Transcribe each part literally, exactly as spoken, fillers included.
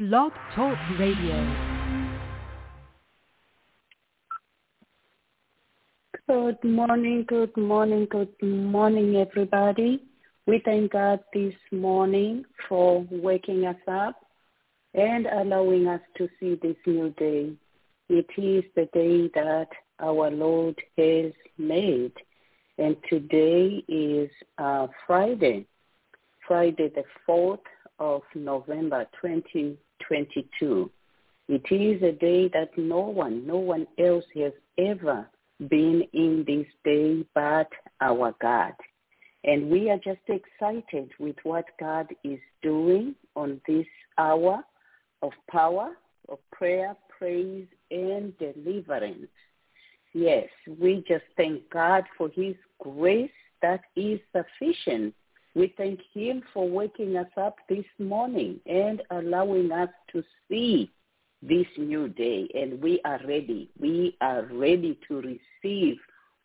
Blog Talk Radio. Good morning, good morning, good morning, everybody. We thank God this morning for waking us up and allowing us to see this new day. It is the day that our Lord has made, and today is uh, Friday, Friday the fourth of November, twenty twenty-two. It is a day that no one, no one else has ever been in this day but our God. And we are just excited with what God is doing on this hour of power, of prayer, praise, and deliverance. Yes, we just thank God for his grace that is sufficient. We thank him for waking us up this morning and allowing us to see this new day, and we are ready. We are ready to receive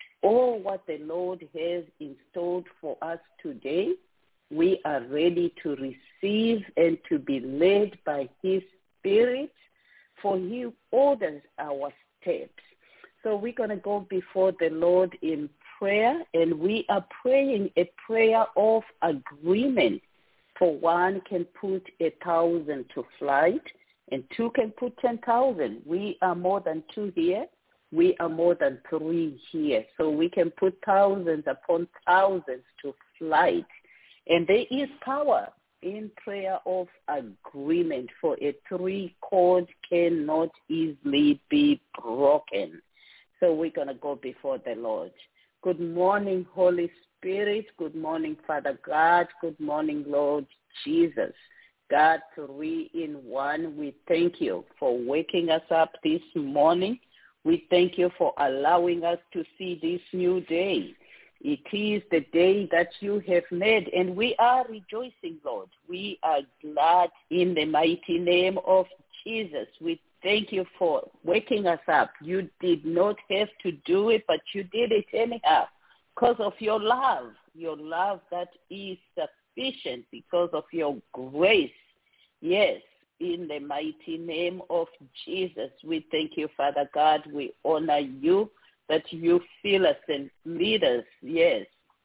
all what the Lord has installed for us today. We are ready to receive and to be led by his Spirit, for he orders our steps. So we're going to go before the Lord in prayer, and we are praying a prayer of agreement. For one can put a thousand to flight, and two can put ten thousand. We are more than two here. We are more than three here. So we can put thousands upon thousands to flight. And there is power in prayer of agreement, for a three chord cannot easily be broken. So we're going to go before the Lord. Good morning, Holy Spirit. Good morning, Father God. Good morning, Lord Jesus. God, three in one, we thank you for waking us up this morning. We thank you for allowing us to see this new day. It is the day that you have made, and we are rejoicing, Lord. We are glad in the mighty name of Jesus. We thank you for waking us up. You did not have to do it, but you did it anyhow because of your love, your love that is sufficient, because of your grace. Yes, in the mighty name of Jesus, we thank you, Father God. We honor you that you fill us and lead us, yes,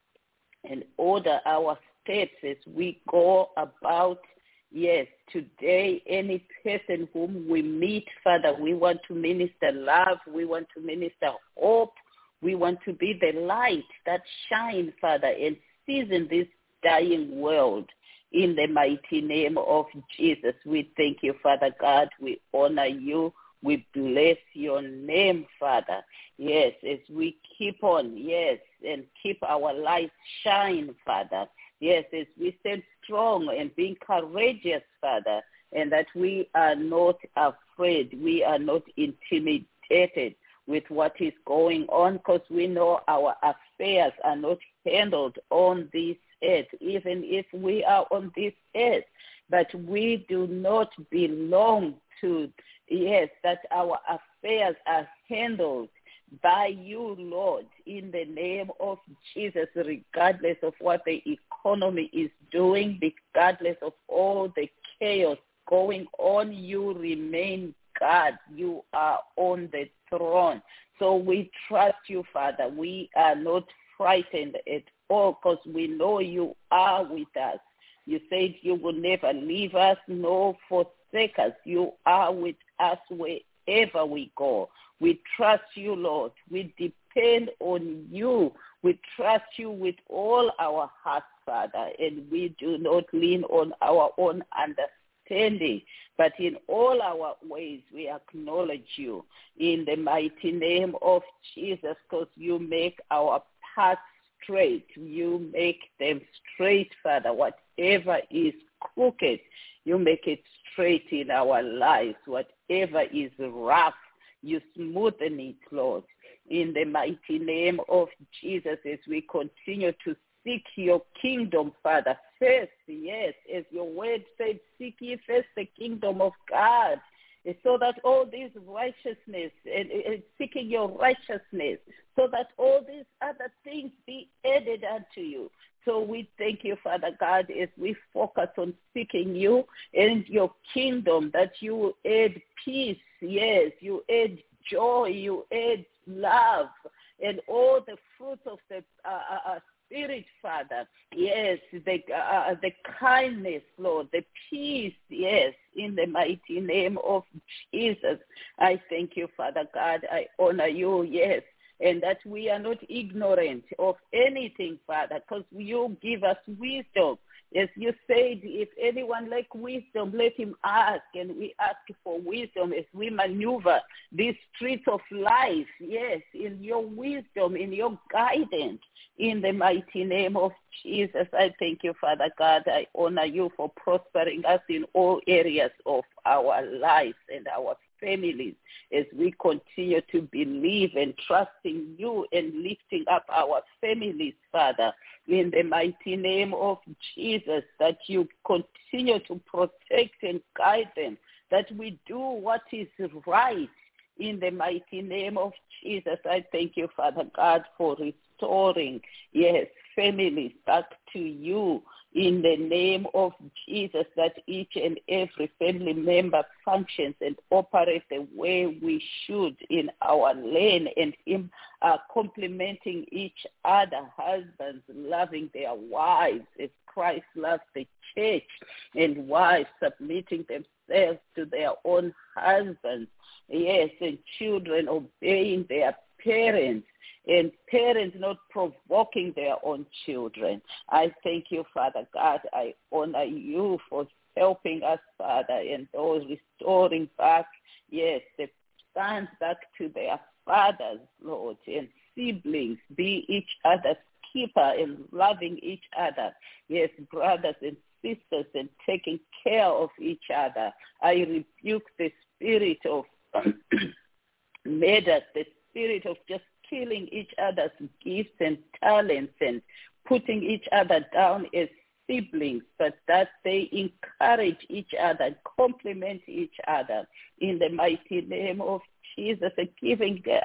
and order our steps as we go about. Yes, today, any person whom we meet, Father, we want to minister love. We want to minister hope. We want to be the light that shines, Father, and season this dying world. In the mighty name of Jesus, we thank you, Father God. We honor you. We bless your name, Father. Yes, as we keep on, yes, and keep our light shine, Father. Yes, as we stand strong and being courageous, Father, and that we are not afraid. We are not intimidated with what is going on, because we know our affairs are not handled on this earth, even if we are on this earth. But we do not belong to, yes, that our affairs are handled by you, Lord, in the name of Jesus, regardless of what the economy is doing, regardless of all the chaos going on, you remain God. You are on the throne. So we trust you, Father. We are not frightened at all, because we know you are with us. You said you will never leave us nor forsake us. You are with us wherever we go. We trust you, Lord. We depend on you. We trust you with all our hearts, Father, and we do not lean on our own understanding, but in all our ways we acknowledge you in the mighty name of Jesus, because you make our paths straight. You make them straight, Father. Whatever is crooked, you make it straight in our lives. Whatever is rough, you smoothen it, Lord. In the mighty name of Jesus, as we continue to seek your kingdom, Father, first, yes, as your word said, seek ye first the kingdom of God, so that all this righteousness, and, and seeking your righteousness, so that all these other things be added unto you. So we thank you, Father God, as we focus on seeking you and your kingdom, that you add peace, yes, you add joy, you add love, and all the fruits of the uh, uh, Spirit, Father, yes, the, uh, the kindness, Lord, the peace, yes, in the mighty name of Jesus. I thank you, Father God. I honor you, yes, and that we are not ignorant of anything, Father, because you give us wisdom. As you said, if anyone lack wisdom, let him ask, and we ask for wisdom as we maneuver these streets of life, yes, in your wisdom, in your guidance, in the mighty name of Jesus. I thank you, Father God. I honor you for prospering us in all areas of our lives and our families as we continue to believe and trust in you and lifting up our families, Father, in the mighty name of Jesus, that you continue to protect and guide them, that we do what is right in the mighty name of Jesus. I thank you, Father God, for restoring, yes, families back to you in the name of Jesus, that each and every family member functions and operates the way we should in our lane, and in uh, complementing each other, husbands loving their wives as Christ loves the church, and wives submitting themselves to their own husbands, yes, and children obeying their parents, and parents not provoking their own children. I thank you, Father God. I honor you for helping us, Father, and those restoring back, yes, the sons back to their fathers, Lord, and siblings, be each other's keeper and loving each other, yes, brothers and sisters, and taking care of each other. I rebuke the spirit of murder, the spirit of just killing each other's gifts and talents and putting each other down as siblings, but that they encourage each other, complement each other in the mighty name of Jesus, and giving the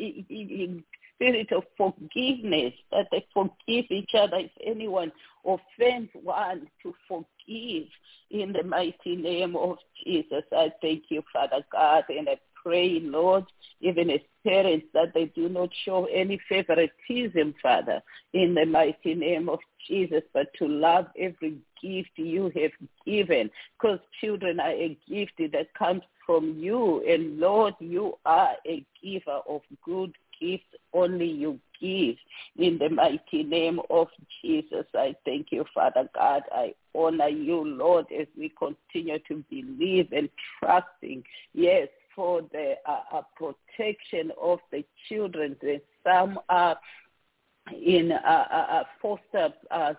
uh, spirit of forgiveness, that they forgive each other if anyone offends one, to forgive in the mighty name of Jesus. I thank you, Father God, and I pray, Lord, even as parents, that they do not show any favoritism, Father, in the mighty name of Jesus, but to love every gift you have given, because children are a gift that comes from you, and Lord, you are a giver of good gifts, only you give. In the mighty name of Jesus, I thank you, Father God. I honor you, Lord, as we continue to believe and trusting, yes, for the uh, uh, protection of the children. Some are in uh, uh, foster uh,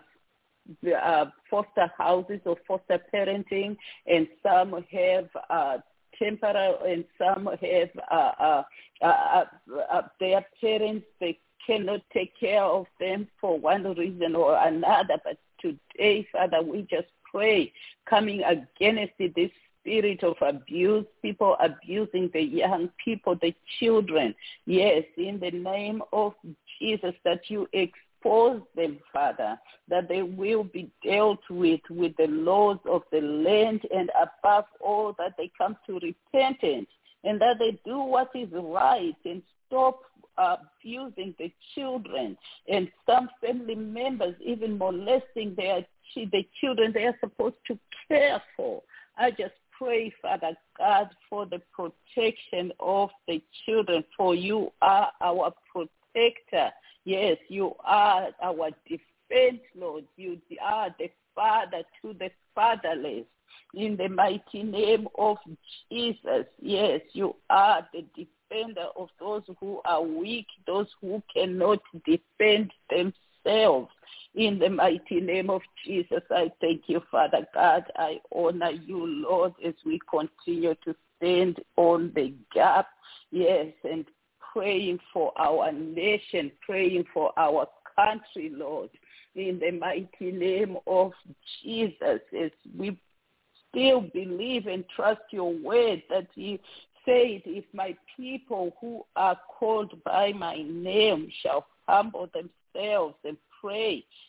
uh, foster houses or foster parenting, and some have uh, temporary, and some have uh, uh, uh, uh, uh, their parents, they cannot take care of them for one reason or another. But today, Father, we just pray, coming against this spirit of abuse, people abusing the young people, the children. Yes, in the name of Jesus, that you expose them, Father, that they will be dealt with with the laws of the land, and above all, that they come to repentance, and that they do what is right and stop abusing the children, and some family members even molesting their the children they are supposed to care for. I just pray, Father God, for the protection of the children, for you are our protector. Yes, you are our defense, Lord. You are the father to the fatherless. In the mighty name of Jesus, yes, you are the defender of those who are weak, those who cannot defend themselves. In the mighty name of Jesus, I thank you, Father God. I honor you, Lord, as we continue to stand on the gap, yes, and praying for our nation, praying for our country, Lord. In the mighty name of Jesus, as we still believe and trust your word that you said, if my people who are called by my name shall humble themselves and pray and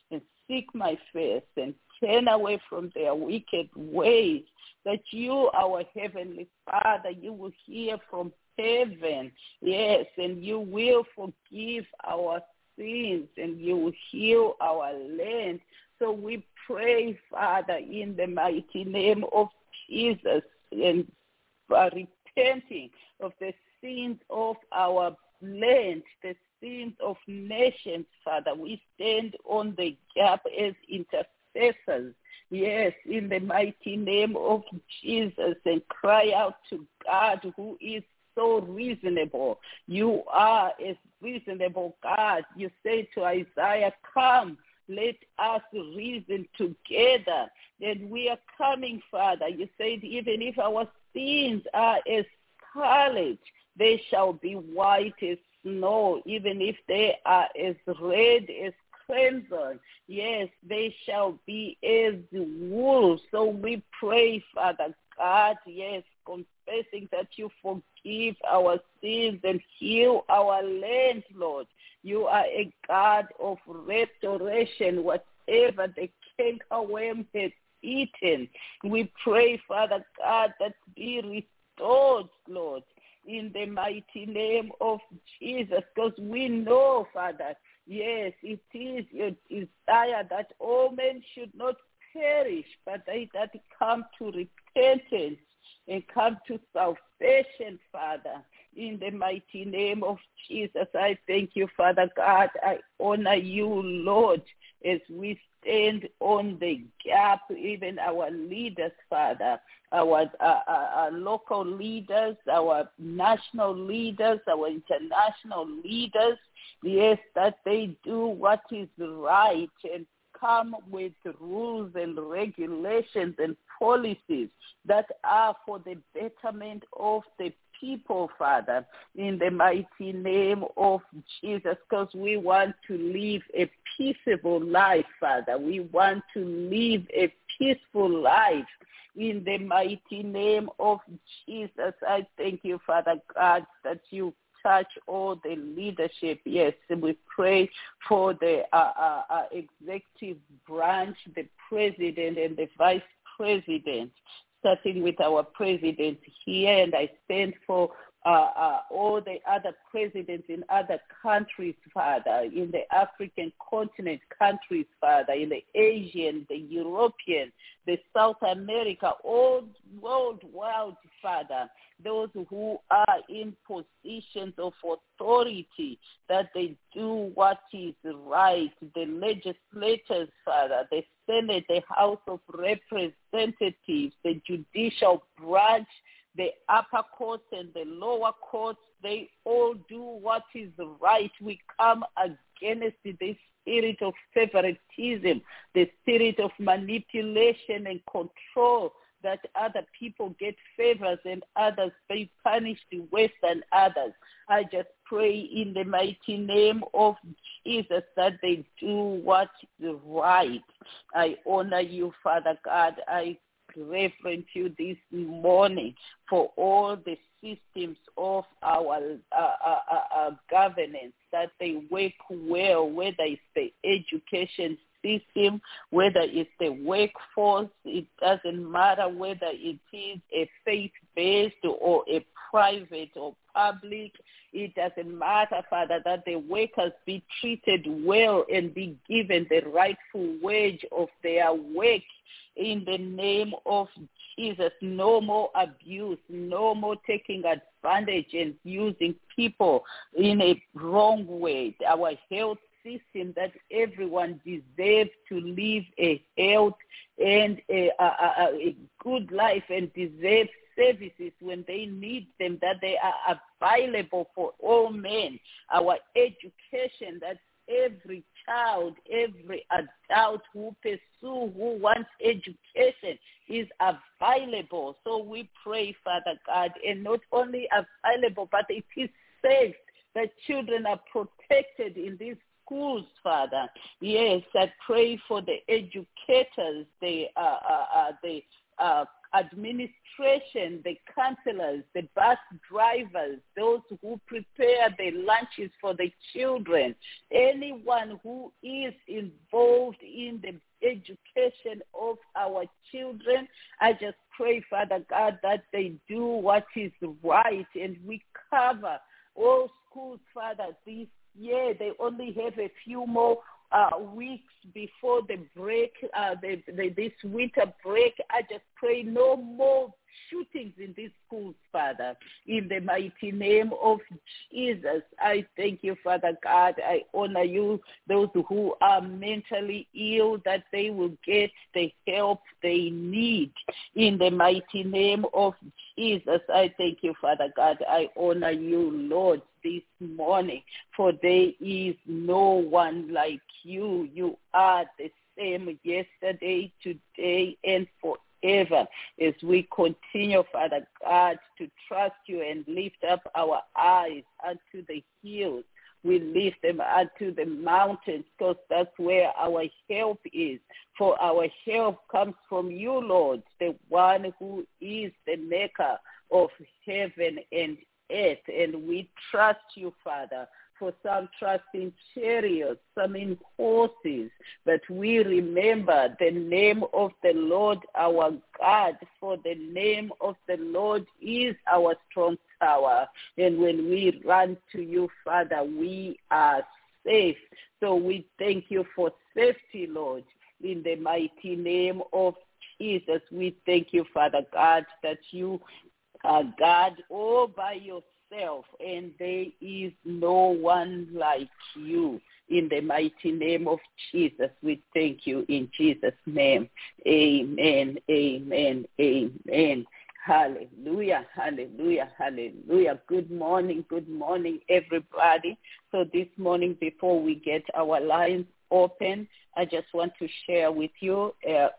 seek my face and turn away from their wicked ways, that you, our Heavenly Father, you will hear from heaven, yes, and you will forgive our sins and you will heal our land. So we pray, Father, in the mighty name of Jesus, and uh, repenting of the sins of our land, the sins of nations, Father. We stand on the gap as intercessors, yes, in the mighty name of Jesus, and cry out to God, who is so reasonable. You are a reasonable God. You say to Isaiah, come, let us reason together. And we are coming, Father. You said, even if our sins are as scarlet, they shall be white as snow. Even if they are as red as crimson, yes, they shall be as wool. So we pray, Father God, yes, confessing that you forgive our sins and heal our land, Lord. You are a God of restoration, whatever the cankerworm has eaten. We pray, Father God, that be restored, Lord, in the mighty name of Jesus, because we know, Father, yes, it is your desire that all men should not perish, but they that come to repentance and come to salvation, Father. In the mighty name of Jesus, I thank you, Father God. I honor you, Lord, as we stand on the gap, even our leaders, Father, our, uh, our local leaders, our national leaders, our international leaders, yes, that they do what is right and come with rules and regulations and policies that are for the betterment of the people, Father, in the mighty name of Jesus, because we want to live a peaceable life, Father. We want to live a peaceful life. In the mighty name of Jesus, I thank you, Father God, that you touch all the leadership. Yes, we pray for the uh, uh, uh, executive branch, the president and the vice president, starting with our president here, and I stand for uh, uh, all the other presidents in other countries, Father, in the African continent countries, Father, in the Asian, the European, the South America, all worldwide, Father, those who are in positions of authority, that they do what is right, the legislators, Father, the Senate, the House of Representatives, the judicial branch, the upper courts and the lower courts, they all do what is right. We come against this spirit of favoritism, the spirit of manipulation and control, that other people get favors and others be punished worse than others. I just pray in the mighty name of Jesus that they do what is right. I honor you, Father God. I reverence you this morning for all the systems of our uh, uh, uh, governance, that they work well, whether it's the education system, whether it's the workforce. It doesn't matter whether it is a faith-based or a private or public. It doesn't matter, Father, that the workers be treated well and be given the rightful wage of their work. In the name of Jesus, no more abuse, no more taking advantage and using people in a wrong way. Our health system, that everyone deserves to live a health and a, a, a, a good life and deserves services when they need them, that they are available for all men. Our education, that every child, every adult who pursue, who wants education is available. So we pray, Father God, and not only available, but it is safe that children are protected in these schools, Father. Yes, I pray for the educators, the uh, uh, uh, the uh, administration, the counselors, the bus drivers, those who prepare the lunches for the children, anyone who is involved in the education of our children. I just pray, Father God, that they do what is right, and we cover all schools, Father, this year. They only have a few more Uh, weeks before the break, uh, the, the, this winter break. I just pray no more shootings in these schools, Father. In the mighty name of Jesus, I thank you, Father God. I honor you. Those who are mentally ill, that they will get the help they need. In the mighty name of Jesus, I thank you, Father God. I honor you, Lord, this morning, for there is no one like you. You are the same yesterday, today, and forever. As we continue, Father God, to trust you and lift up our eyes unto the hills, we lift them unto the mountains, because that's where our help is. For our help comes from you, Lord, the one who is the maker of heaven and earth. And we trust you, Father. For some trust in chariots, some in horses, but we remember the name of the Lord our God, for the name of the Lord is our strong tower. And when we run to you, Father, we are safe. So we thank you for safety, Lord. In the mighty name of Jesus, we thank you, Father God, that you are God all by yourself. And there is no one like you. In the mighty name of Jesus, we thank you in Jesus' name. Amen, amen, amen. Hallelujah, hallelujah, hallelujah. Good morning, good morning, everybody. So this morning, before we get our lines open, I just want to share with you uh,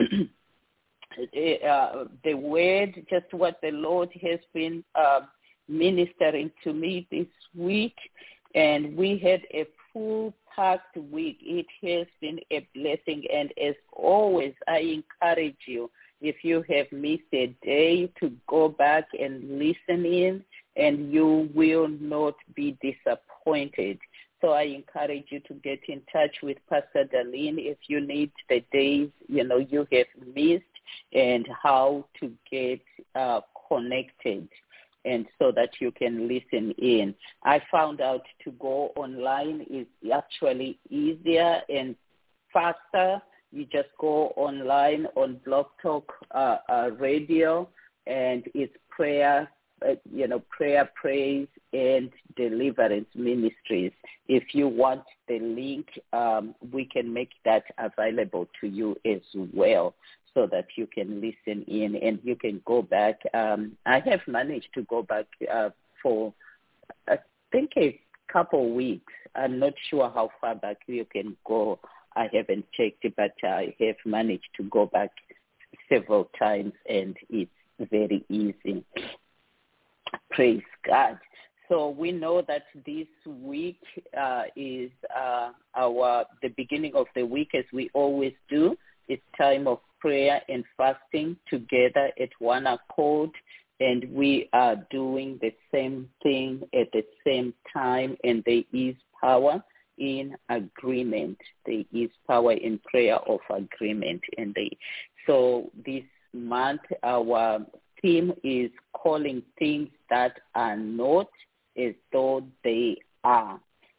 uh, the word, just what the Lord has been uh, ministering to me this week, and we had a full-packed week. It has been a blessing, and as always, I encourage you, if you have missed a day, to go back and listen in, and you will not be disappointed. So I encourage you to get in touch with Pastor Darlene if you need the days, you know, you have missed, and how to get uh, connected, and so that you can listen in. I found out to go online is actually easier and faster. You just go online on Blog Talk uh, uh, Radio, and it's prayer, uh, you know, prayer, praise, and deliverance ministries. If you want the link, um, we can make that available to you as well, so that you can listen in and you can go back. Um, I have managed to go back uh, for, I think, a couple weeks. I'm not sure how far back you can go. I haven't checked, but I have managed to go back several times, and it's very easy. Praise God. So we know that this week uh, is uh, our the beginning of the week, as we always do. It's time of prayer and fasting together at one accord, and we are doing the same thing at the same time, and there is power in agreement. There is power in prayer of agreement. And they, so this month, our theme is calling things that are not as though they are.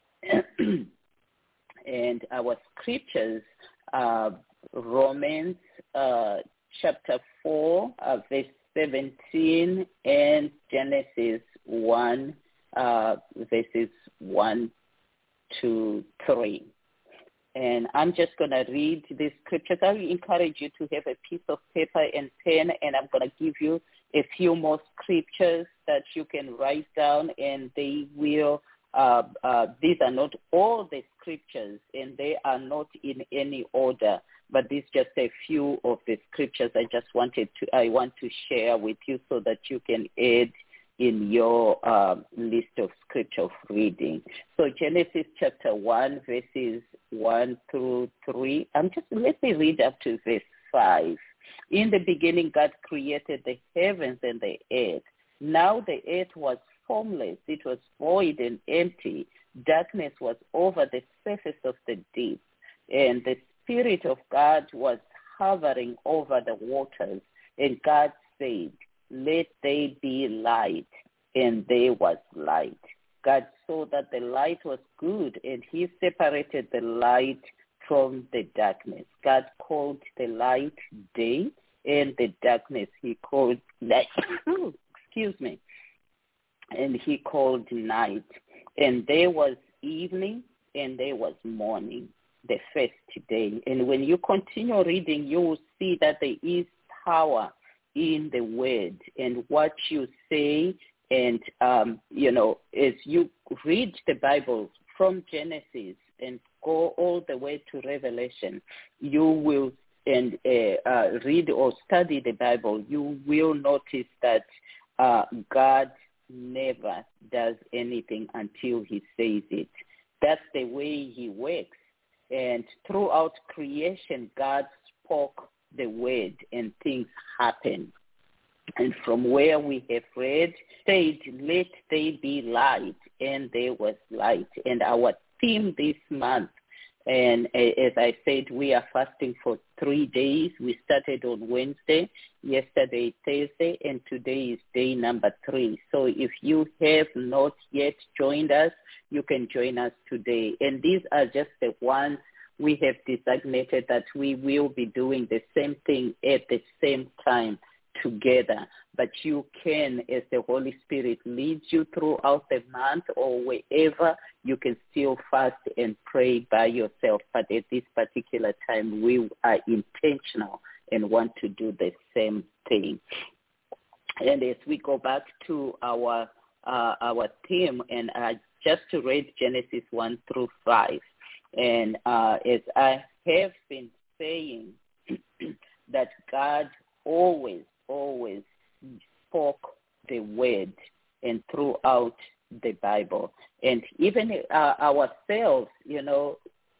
And our scriptures are Romans uh, chapter four, uh, verse seventeen, and Genesis one, uh, verses one to three. And I'm just going to read these scriptures. I encourage you to have a piece of paper and pen, and I'm going to give you a few more scriptures that you can write down, and they will, uh, uh, these are not all the scriptures, and they are not in any order, but these just a few of the scriptures I just wanted to, I want to share with you so that you can add in your uh, list of scripture of reading. So Genesis chapter one, verses one through three. I'm just, let me read up to verse five. In the beginning, God created the heavens and the earth. Now the earth was formless. It was void and empty. Darkness was over the surface of the deep, and the Spirit of God was hovering over the waters. And God said, let there be light, and there was light. God saw that the light was good, and he separated the light from the darkness. God called the light day, and the darkness he called night. Excuse me. And he called night. And there was evening, and there was morning, the first day. And when you continue reading, you will see that there is power in the word and what you say. And, um, you know, as you read the Bible from Genesis and go all the way to Revelation, you will, and uh, uh, read or study the Bible, you will notice that uh, God never does anything until he says it. That's the way he works. And throughout creation, God spoke the word and things happen. And from where we have read, said, let there be light, and there was light. And our theme this month, and as I said, we are fasting for three days. We started on Wednesday, yesterday Thursday, and today is day number three. So if you have not yet joined us, you can join us today. And these are just the ones we have designated that we will be doing the same thing at the same time together. But you can, as the Holy Spirit leads you throughout the month or wherever, you can still fast and pray by yourself. But at this particular time, we are intentional and want to do the same thing. And as we go back to our uh, our theme, and I just to read Genesis one through five, and uh, as I have been saying, that God always, always spoke the word and throughout the Bible. And even uh, ourselves, you know,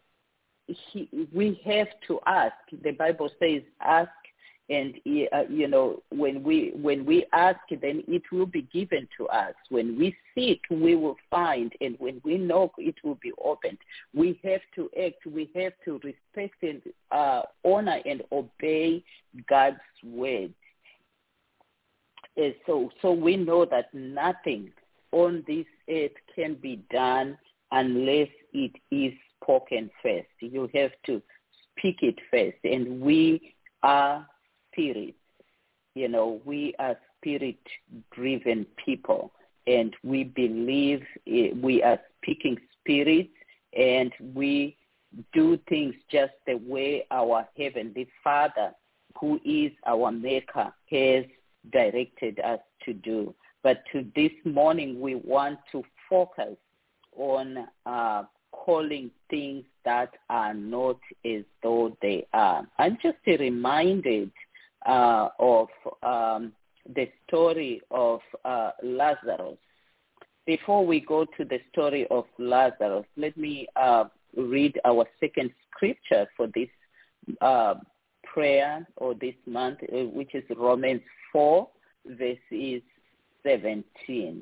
he, we have to ask. The Bible says ask, and, uh, you know, when we when we ask, then it will be given to us. When we seek, we will find, and when we knock, it will be opened. We have to act. We have to respect and uh, honor and obey God's word. And so, so we know that nothing on this earth can be done unless it is spoken first. You have to speak it first, and we are spirits. You know, we are spirit-driven people, and we believe we are speaking spirits, and we do things just the way our Heavenly Father, who is our Maker, has directed us to do. But to this morning, we want to focus on uh, calling things that are not as though they are. I'm just reminded uh, of um, the story of uh, Lazarus. Before we go to the story of Lazarus, let me uh, read our second scripture for this uh, prayer or this month, uh, which is Romans four, verses seventeen.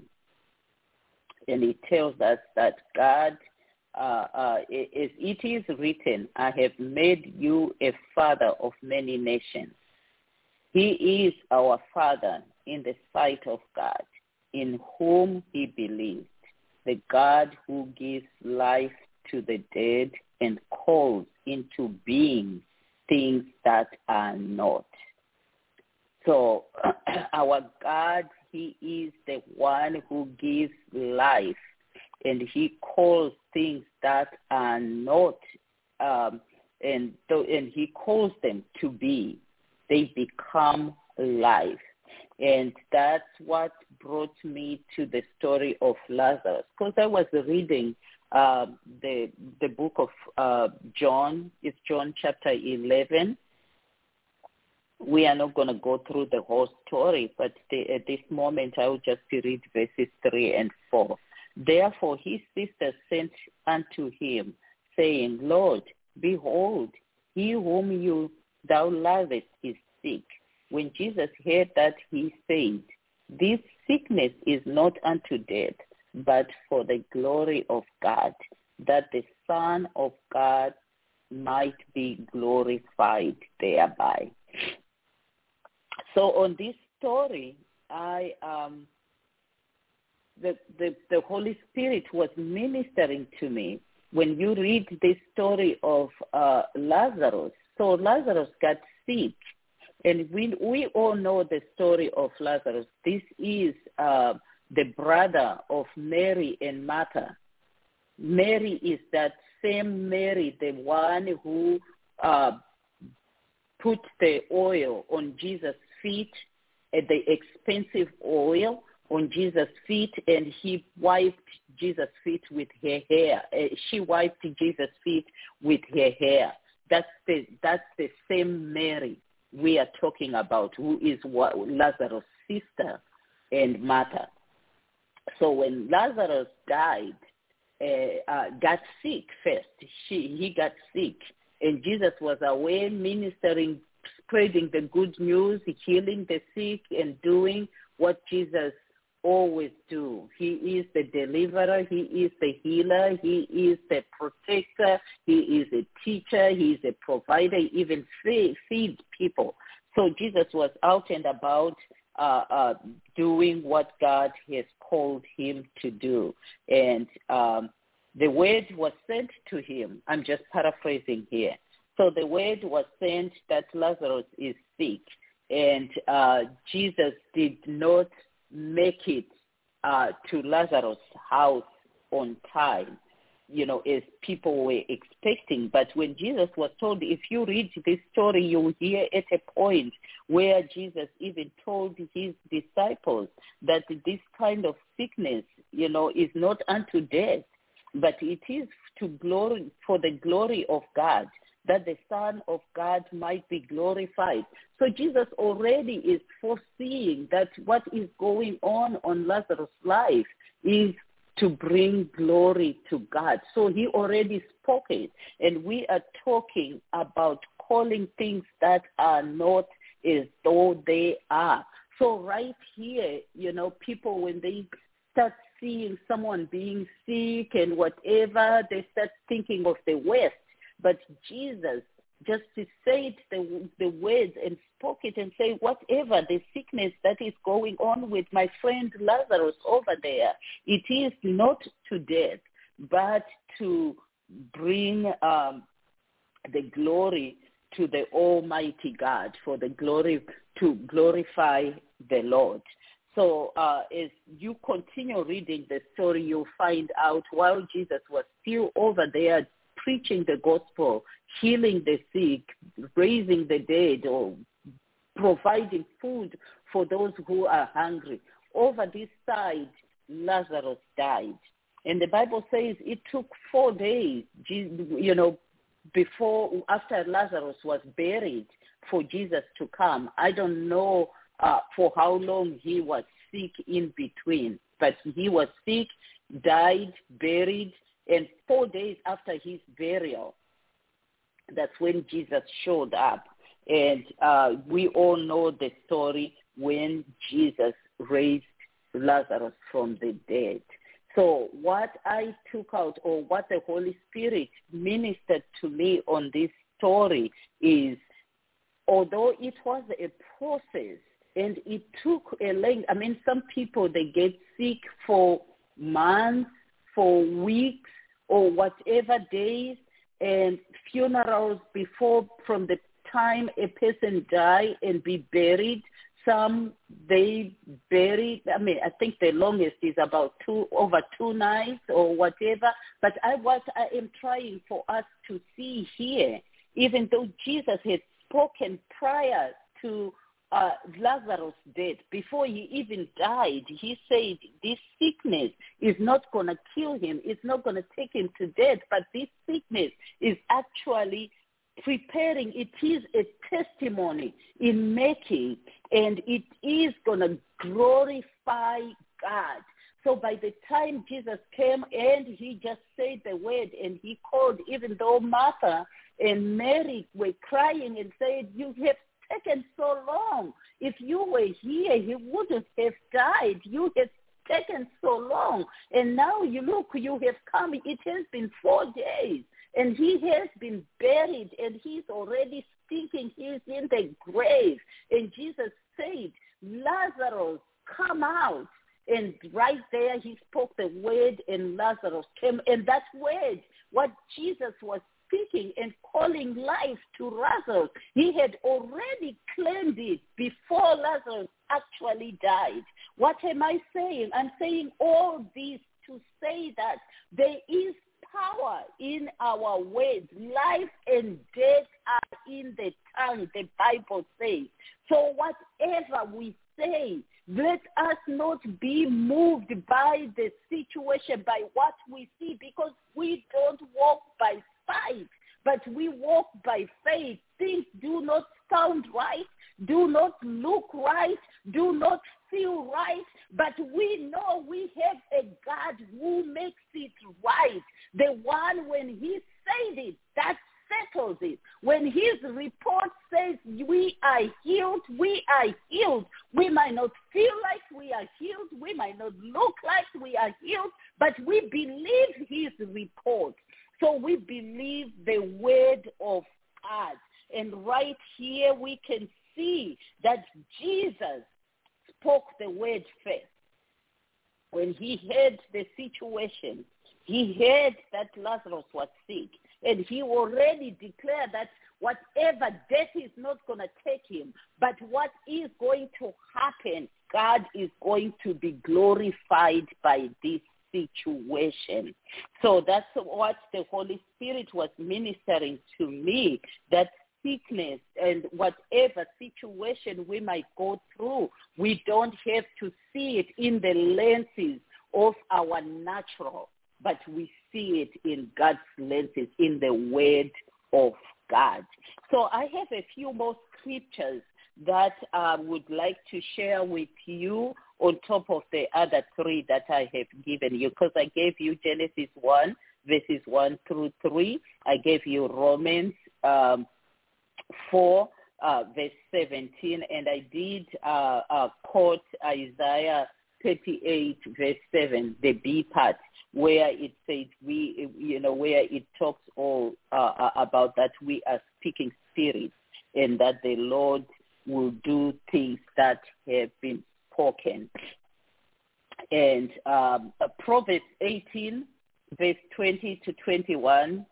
And it tells us that God, uh, uh, as it is written, I have made you a father of many nations. He is our Father in the sight of God, in whom he believed, the God who gives life to the dead and calls into being things that are not. So our God, he is the one who gives life, and he calls things that are not, um, and, th- and he calls them to be. They become life. And that's what brought me to the story of Lazarus, because I was reading uh, the the book of uh, John. It's John chapter eleven. We are not going to go through the whole story, but the, at this moment I will just read verses three and four. Therefore his sister sent unto him, saying, Lord, behold, he whom you thou lovest is sick. When Jesus heard that, he said, this sickness is not unto death, but for the glory of God, that the Son of God might be glorified thereby. So on this story, I um, the, the the Holy Spirit was ministering to me when you read this story of uh, Lazarus. So Lazarus got sick, and we we all know the story of Lazarus. This is uh, the brother of Mary and Martha. Mary is that same Mary, the one who uh, put the oil on Jesus' feet, uh, the expensive oil on Jesus' feet, and he wiped Jesus' feet with her hair. Uh, she wiped Jesus' feet with her hair. That's the that's the same Mary we are talking about, who is Lazarus' sister and Martha. So when Lazarus died, uh, uh, got sick first, she he got sick, and Jesus was away ministering, spreading the good news, healing the sick, and doing what Jesus always do. He is the deliverer, he is the healer, he is the protector, he is a teacher, he is a provider, he even feed, feeds people. So Jesus was out and about uh, uh, doing what God has called him to do. And um, the word was sent to him. I'm just paraphrasing here. So the word was sent that Lazarus is sick, and uh, Jesus did not make it uh, to Lazarus' house on time, you know, as people were expecting. But when Jesus was told, if you read this story, you will hear at a point where Jesus even told his disciples that this kind of sickness, you know, is not unto death, but it is to glory, for the glory of God, that the Son of God might be glorified. So Jesus already is foreseeing that what is going on on Lazarus' life is to bring glory to God. So he already spoke it, and we are talking about calling things that are not as though they are. So right here, you know, people, when they start seeing someone being sick and whatever, they start thinking of the West. But Jesus just said the, the words and spoke it and say, whatever the sickness that is going on with my friend Lazarus over there, it is not to death, but to bring um, the glory to the Almighty God, for the glory to glorify the Lord. So uh, as you continue reading the story, you'll find out while Jesus was still over there preaching the gospel, healing the sick, raising the dead, or providing food for those who are hungry, over this side, Lazarus died. And the Bible says it took four days, you know, before, after Lazarus was buried, for Jesus to come. I don't know uh, for how long he was sick in between, but he was sick, died, buried, and four days after his burial, that's when Jesus showed up. And uh, we all know the story when Jesus raised Lazarus from the dead. So what I took out, or what the Holy Spirit ministered to me on this story, is although it was a process and it took a length, I mean, some people, they get sick for months, for weeks, or whatever days, and funerals before, from the time a person die and be buried. Some, they buried, I mean, I think the longest is about two, over two nights or whatever. But I, what I am trying for us to see here, even though Jesus had spoken prior to uh, Lazarus' death, before he even died, he said this sickness is not going to kill him. It's not going to take him to death, but this sickness is actually preparing. It is a testimony in making, and it is going to glorify God. So by the time Jesus came and he just said the word and he called, even though Martha and Mary were crying and said, you have taken so long? If you were here, he wouldn't have died. You have taken so long. And now you look, you have come. It has been four days. And he has been buried, and he's already stinking. He's in the grave. And Jesus said, Lazarus, come out. And right there he spoke the word, and Lazarus came. And that word, what Jesus was speaking and calling life to Lazarus, he had already claimed it before Lazarus actually died. What am I saying? I'm saying all this to say that there is power in our words. Life and death are in the tongue, the Bible says. So whatever we say, let us not be moved by the situation, by what we see, because we don't walk by sight, but we walk by faith. Things do not sound right, do not look right, do not feel right, but we know we have a God who makes it right. The one, when he said it, that settles it. When his report says we are healed, we are healed. We might not feel like we are healed. We might not look like we are healed, but we believe his report. So we believe the word of God. And right here we can see that Jesus spoke the word first. When he heard the situation, he heard that Lazarus was sick, and he already declared that whatever death is not going to take him, but what is going to happen, God is going to be glorified by this situation. So that's what the Holy Spirit was ministering to me, that sickness and whatever situation we might go through, we don't have to see it in the lenses of our natural, but we see it in God's lenses, in the word of God. So I have a few more scriptures that I would like to share with you on top of the other three that I have given you, because I gave you Genesis one, verses one through three. I gave you Romans um, four, uh, verse seventeen, and I did uh, uh, quote Isaiah thirty-eight, verse seven, the B part, where it says we, you know, where it talks all uh, about that we are speaking spirits, and that the Lord will do things that have been spoken. And um, Proverbs eighteen, verse twenty to twenty-one,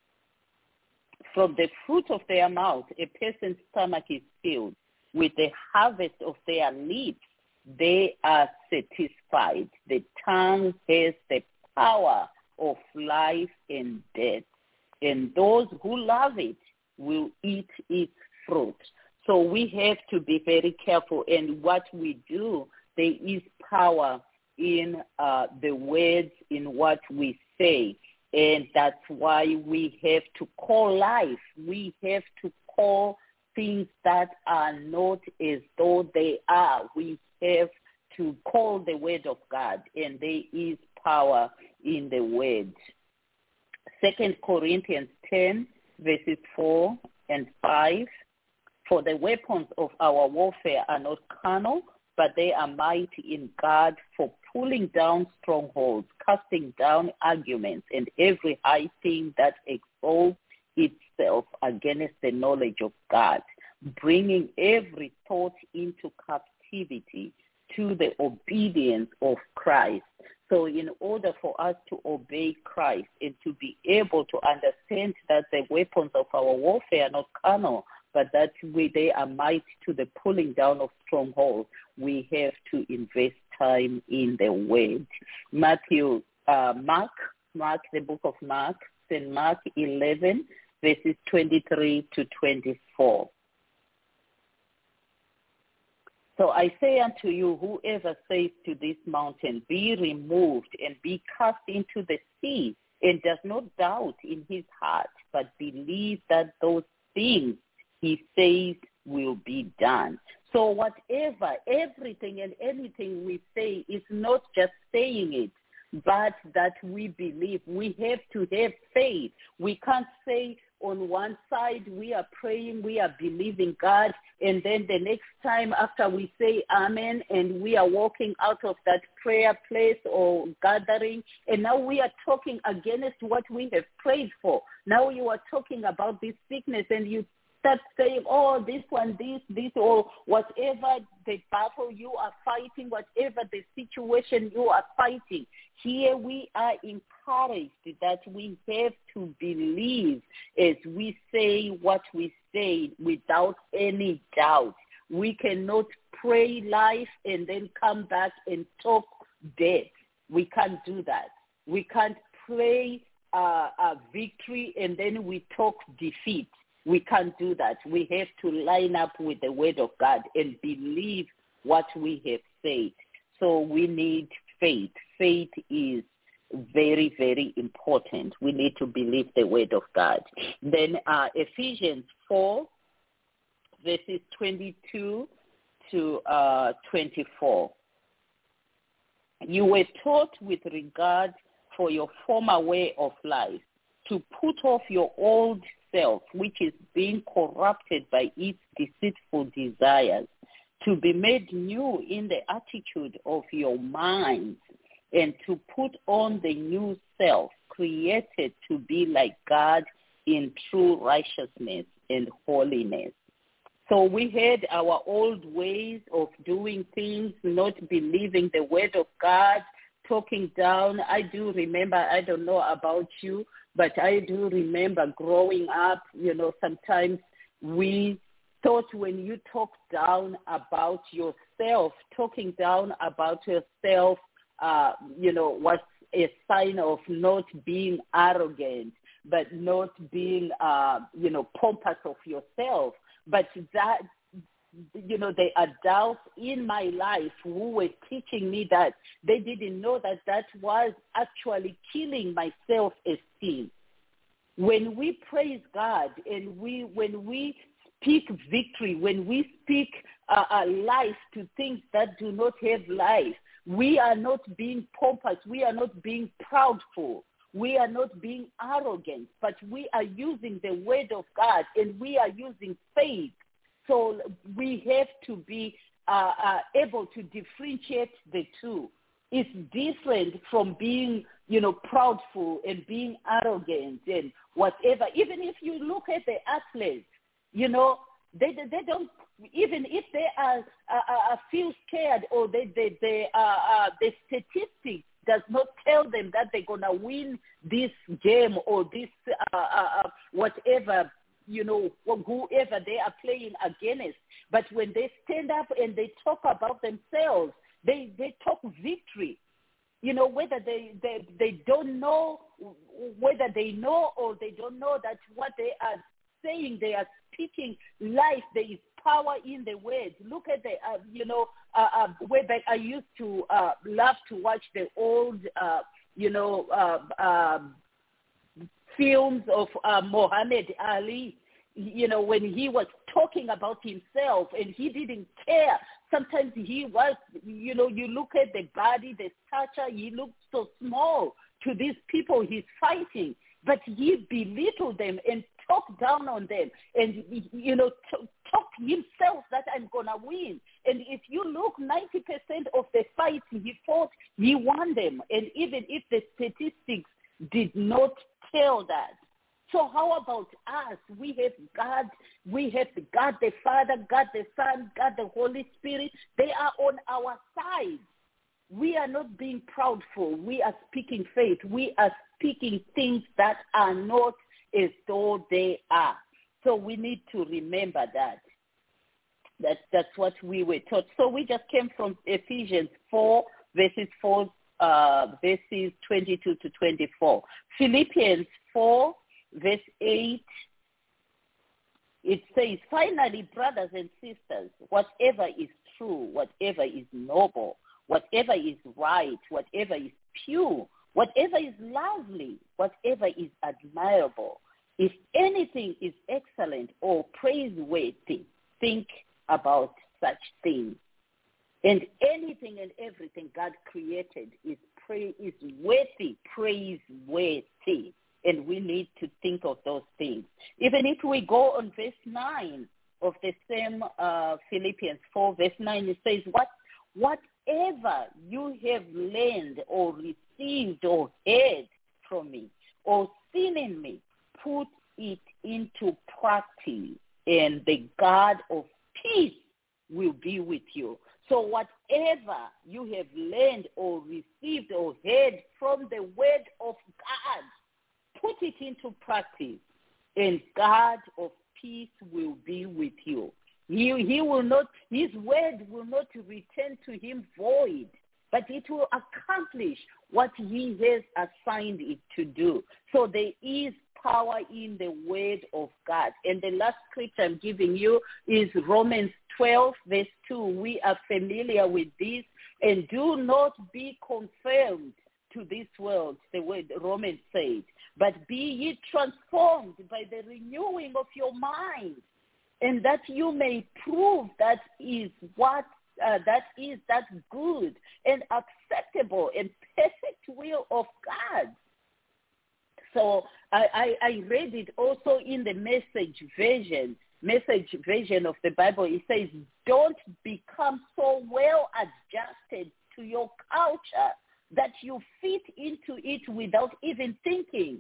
from the fruit of their mouth, a person's stomach is filled. With the harvest of their lips, they are satisfied. The tongue has the power of life and death, and those who love it will eat its fruit. So we have to be very careful, and what we do, there is power in uh, the words, in what we say. And that's why we have to call life. We have to call things that are not as though they are. We have to call the word of God, and there is power in the word. Second Corinthians ten, verses four and five. For the weapons of our warfare are not carnal, but they are mighty in God for pulling down strongholds, casting down arguments, and every high thing that exalts itself against the knowledge of God, bringing every thought into captivity to the obedience of Christ. So in order for us to obey Christ and to be able to understand that the weapons of our warfare are not carnal, but that we, they are mighty to the pulling down of strongholds, we have to invest time in the word. Matthew, uh, Mark, Mark, the book of Mark, Saint Mark eleven, verses twenty-three to twenty-four. So I say unto you, whoever says to this mountain, be removed and be cast into the sea, and does not doubt in his heart, but believe that those things he says will be done. So whatever, everything and anything we say is not just saying it, but that we believe. We have to have faith. We can't say on one side we are praying, we are believing God, and then the next time after we say amen and we are walking out of that prayer place or gathering, and now we are talking against what we have prayed for. Now you are talking about this sickness and you start saying, oh, this one, this, this, or whatever the battle you are fighting, whatever the situation you are fighting. Here we are encouraged that we have to believe as we say what we say without any doubt. We cannot pray life and then come back and talk death. We can't do that. We can't pray uh, a victory and then we talk defeat. We can't do that. We have to line up with the word of God and believe what we have said. So we need faith. Faith is very, very important. We need to believe the word of God. Then uh, Ephesians four, verses twenty-two to uh, twenty-four. You were taught with regard for your former way of life to put off your old self, which is being corrupted by its deceitful desires, to be made new in the attitude of your minds, and to put on the new self, created to be like God in true righteousness and holiness. So we had our old ways of doing things, not believing the word of God, talking down. I do remember, I don't know about you, but I do remember growing up, you know, sometimes we thought when you talk down about yourself, talking down about yourself, uh, you know, was a sign of not being arrogant, but not being, uh, you know, pompous of yourself. But that, you know, the adults in my life who were teaching me that, they didn't know that that was actually killing my self-esteem. When we praise God and we, when we speak victory, when we speak uh, uh, life to things that do not have life, we are not being pompous. We are not being proudful. We are not being arrogant, but we are using the word of God and we are using faith. So we have to be uh, uh, able to differentiate the two. It's different from being, you know, proudful and being arrogant and whatever. Even if you look at the athletes, you know, they they don't, even if they are uh, uh, feel scared or they they they uh, uh, the statistics does not tell them that they're gonna win this game or this uh, uh, whatever, you know, whoever they are playing against. But when they stand up and they talk about themselves, they they talk victory. You know, whether they, they, they don't know, whether they know or they don't know that what they are saying, they are speaking life. There is power in the words. Look at the, uh, you know, uh, uh, way back I used to uh, love to watch the old, uh, you know, uh, uh, films of uh, Muhammad Ali, you know, when he was talking about himself and he didn't care. Sometimes he was, you know, you look at the body, the stature, he looked so small to these people he's fighting, but he belittled them and talked down on them and, you know, t- talk himself that I'm going to win. And if you look, ninety percent of the fights he fought, he won them. And even if the statistics did not tell that. So how about us? We have God, we have God the Father, God the Son, God the Holy Spirit. They are on our side. We are not being proudful. We are speaking faith. We are speaking things that are not as though they are. So we need to remember that. That that's what we were taught. So we just came from Ephesians four, verses four, uh, verses twenty-two to twenty-four. Philippians four, verse eight, it says, finally, brothers and sisters, whatever is true, whatever is noble, whatever is right, whatever is pure, whatever is lovely, whatever is admirable, if anything is excellent or praiseworthy, think about such things. And anything and everything God created is pra- is worthy, praiseworthy. And we need to think of those things. Even if we go on verse nine, of the same uh, Philippians four, verse nine, it says, what, whatever you have learned or received or heard from me or seen in me, put it into practice, and the God of peace will be with you. So whatever you have learned or received or heard from the word of God, put it into practice, and God of peace will be with you. He, he will not, his word will not return to him void, but it will accomplish what he has assigned it to do. So there is power in the word of God. And the last scripture I'm giving you is Romans twelve, verse two. We are familiar with this. And do not be conformed to this world, the word Romans says, but be ye transformed by the renewing of your mind, and that you may prove that is what uh, that is that good and acceptable and perfect will of God. So I, I, I read it also in the message version, message version of the Bible. It says, don't become so well adjusted to your culture that you fit into it without even thinking.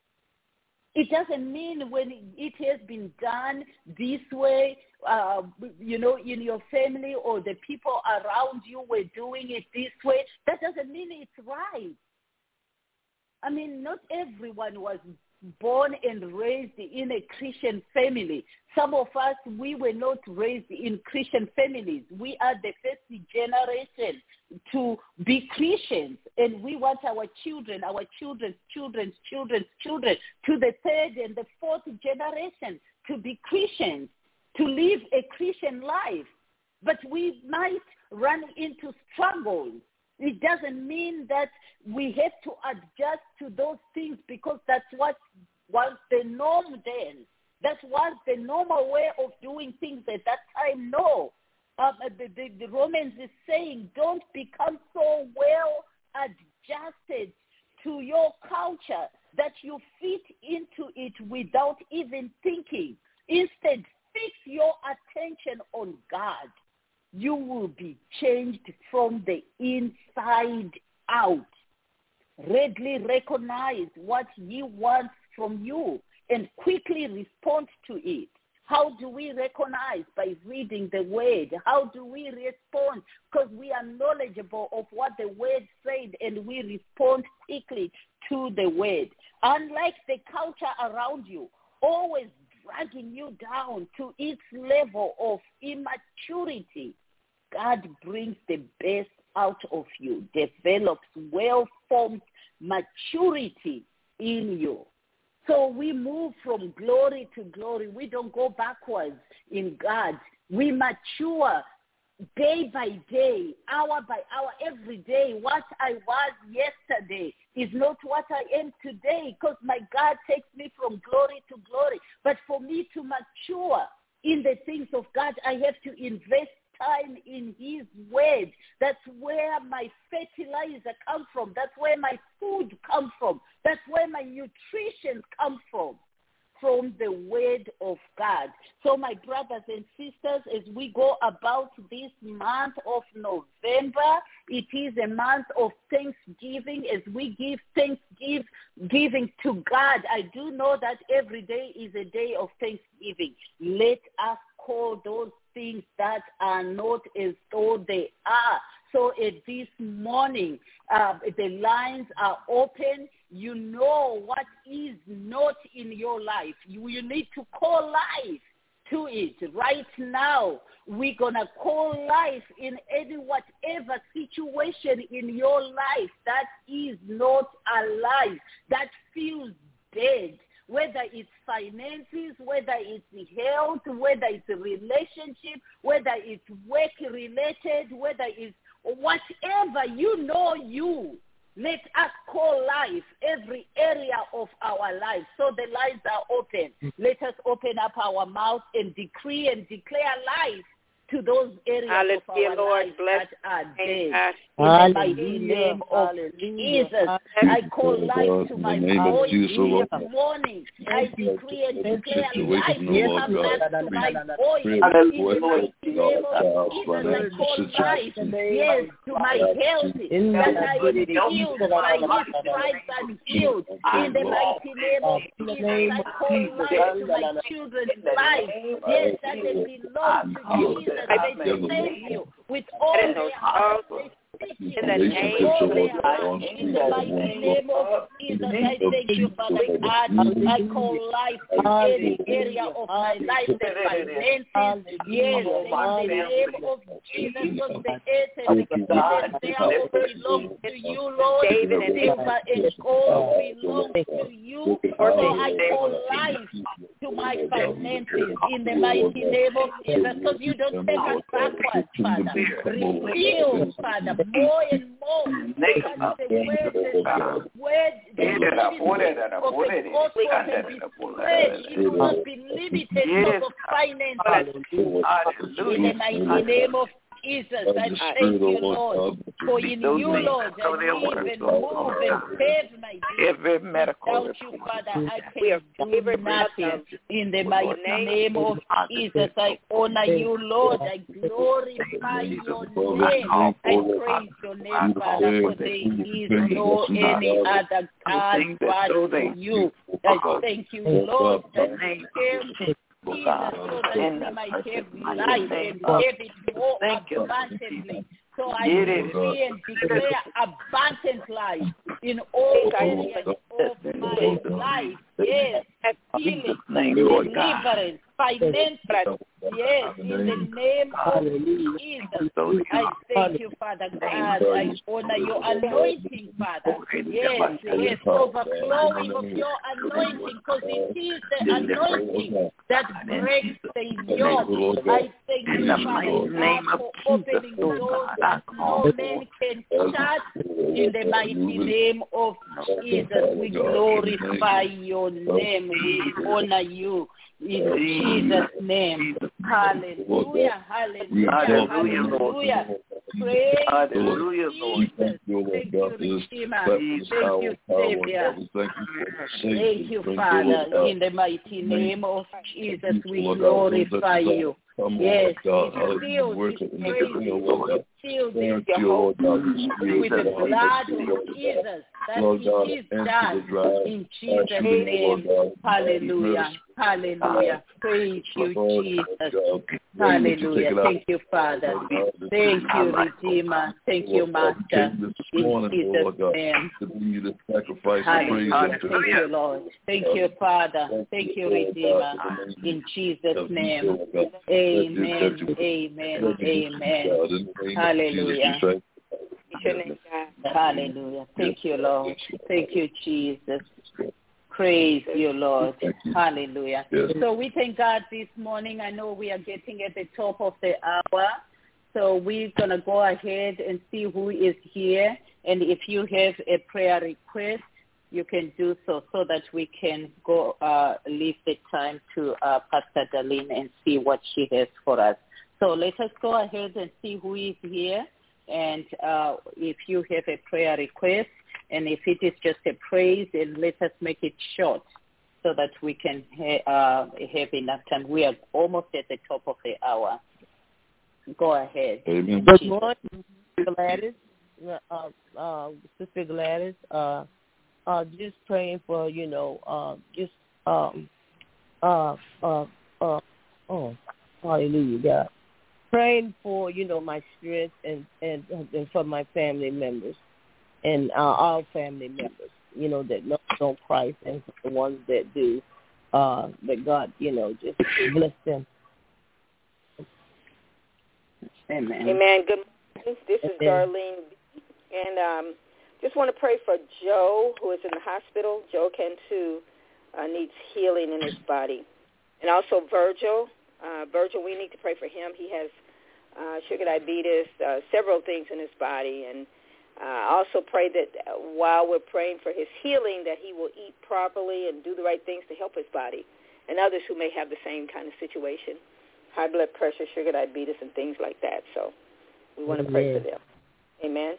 It doesn't mean when it has been done this way, uh, you know, in your family or the people around you were doing it this way. That doesn't mean it's right. I mean, not everyone was born and raised in a Christian family. Some of us, we were not raised in Christian families. We are the first generation to be Christians, and we want our children, our children's children's children's children, to the third and the fourth generation to be Christians, to live a Christian life. But we might run into struggles. It doesn't mean that we have to adjust to those things because that's what was the norm then. That was the normal way of doing things at that time. No. Uh, the, the, the Romans is saying don't become so well adjusted to your culture that you fit into it without even thinking. Instead, fix your attention on God. You will be changed from the inside out. Readily recognize what he wants from you and quickly respond to it. How do we recognize? By reading the word. How do we respond? Because we are knowledgeable of what the word said and we respond quickly to the word. Unlike the culture around you, always dragging you down to its level of immaturity, God brings the best out of you, develops well-formed maturity in you. So we move from glory to glory. We don't go backwards in God. We mature day by day, hour by hour, every day. What I was yesterday is not what I am today, because my God takes me from glory to glory. But for me to mature in the things of God, I have to invest time in his word. That's where my fertilizer comes from. That's where my food comes from. That's where my nutrition comes from, from the word of God. So my brothers and sisters, as we go about this month of November, it is a month of thanksgiving. As we give thanksgiving to God, I do know that every day is a day of thanksgiving. Let us call those things that are not as though they are. So at this morning, uh, the lines are open. You know what is not in your life. You, you need to call life to it. Right now, we're going to call life in any whatever situation in your life that is not alive, that feels dead. Whether it's finances, whether it's health, whether it's a relationship, whether it's work-related, whether it's whatever, you know you. Let us call life every area of our life. So the lines are open. Let us open up our mouth and decree and declare life to those areas Hallelujah, of our Lord, lives bless that are dead. God. In the mighty name of Jesus, I call life to my voice this morning. I decree and declare life to come back to my voice. In the mighty name of Jesus, I call life, yes, to my health, that I am healed by His stripes I'm healed. In the mighty name of Jesus, I call life to my children's life. Yes, that they belong to Jesus. They thank you with all their heart. In the name of in the mighty name of Jesus, I thank you, Father God. I call life in any area of my life, the finances, yes, in the name of Jesus, because the earth and the kingdom thereof belong to you, Lord. Silver and gold belong to you. So I call life to my finances in the mighty name of Jesus, because you don't take us backwards, Father. Reveal, Father, more and more. Because the word is word, the ministry of the gospel can be spread. It will not be limited because of finances. In the mighty name of Jesus, I thank you, Lord, for in you, Lord, I live and move and save my every medical without you, Father, I can do nothing. In the mighty name of Jesus, I honor you, Lord. I glorify your name. I praise your name, Father, for there is no any other God but you. I thank you, Lord, that you care Jesus, so that we might have life and have it more abundantly. So I decree and declare abundant life in all areas of my life. Yes, healing, deliverance, financial. Yes, in the name of Jesus, I thank you, Father God. I honor your anointing, Father. Yes, yes, overflowing of your anointing, because it is the anointing that breaks the yoke. I thank you, Father God, for opening doors that no man can shut. In the mighty name of Jesus, we glorify your name. We honor you. In Jesus' name. Hallelujah. Hallelujah. Hallelujah. Praise Hallelujah, Lord. Jesus. Thank you, Redeemer. Thank you, Savior. Thank you, Father. In the mighty name of Jesus, we glorify you. Yes, seal this praise, seal this Jehovah with the blood of Jesus. That it is done in Jesus' name. Hallelujah. Hallelujah. Praise you, Jesus. Hallelujah. Thank you, Father. Thank you, Redeemer. Thank you, Master. In Jesus' name. Hallelujah. Thank you, Lord. Thank you, Father. Thank you, Redeemer. In Jesus' name. Amen. Amen. Amen. Hallelujah. Hallelujah. Thank you, Lord. Thank you, Jesus. Praise you, Lord. Hallelujah. So we thank God this morning. I know we are getting at the top of the hour. So we're going to go ahead and see who is here. And if you have a prayer request, you can do so so that we can go uh, leave the time to uh, Pastor Darlene and see what she has for us. So let us go ahead and see who is here. And uh, if you have a prayer request, and if it is just a praise, then let us make it short so that we can ha- uh, have enough time. We are almost at the top of the hour. Go ahead. Amen. Good morning, Gladys. Uh, uh, Sister Gladys, uh, uh, just praying for, you know, uh, just, um, uh, uh, uh, oh, hallelujah, God. Praying for, you know, my strength and, and, and for my family members and uh, all family members, you know, that know, know Christ, and for the ones that do, uh, that God, you know, just bless them. Amen. Amen. Good morning. This is Darlene. And um, just want to pray for Joe, who is in the hospital. Joe Cantu uh, needs healing in his body. And also Virgil. Uh, Virgil, we need to pray for him. He has uh, sugar diabetes, uh, several things in his body. And uh, also pray that while we're praying for his healing, that he will eat properly and do the right things to help his body, and others who may have the same kind of situation. high blood pressure, sugar, diabetes, and things like that. So we want to pray for them. Amen.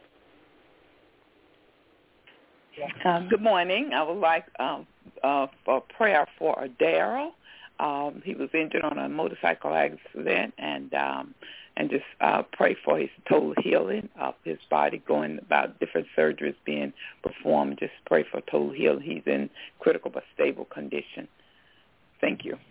Uh, good morning. I would like um, uh, for prayer for Daryl. Um, he was injured on a motorcycle accident, and um, and just uh, pray for his total healing of his body, going about different surgeries being performed. Just pray for total healing. He's in critical but stable condition. Thank you.